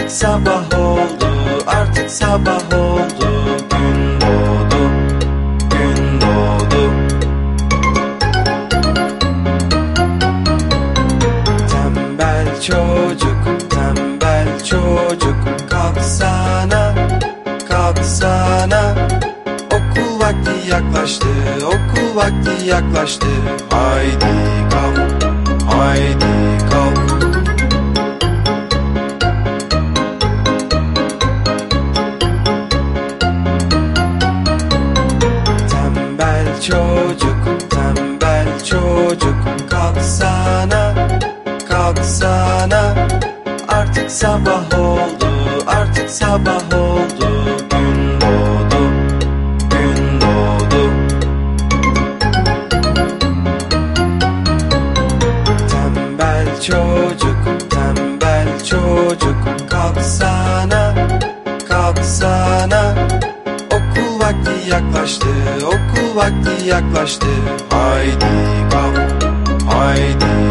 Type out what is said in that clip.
Artık sabah oldu, artık sabah oldu. Gün doğdu, gün doğdu. Tembel çocuk, tembel çocuk, kalksana, kalksana. Okul vakti yaklaştı, okul vakti yaklaştı. Haydi kalk, haydi kalk. Tembel çocuk, tembel çocuk, kalksana, kalksana. Artık sabah oldu, artık sabah oldu. Gün doğdu, gün doğdu. Tembel çocuk, tembel çocuk, kalksana, kalksana. Okul vakti yaklaştı, okul vakti yaklaştı. Haydi kalk, haydi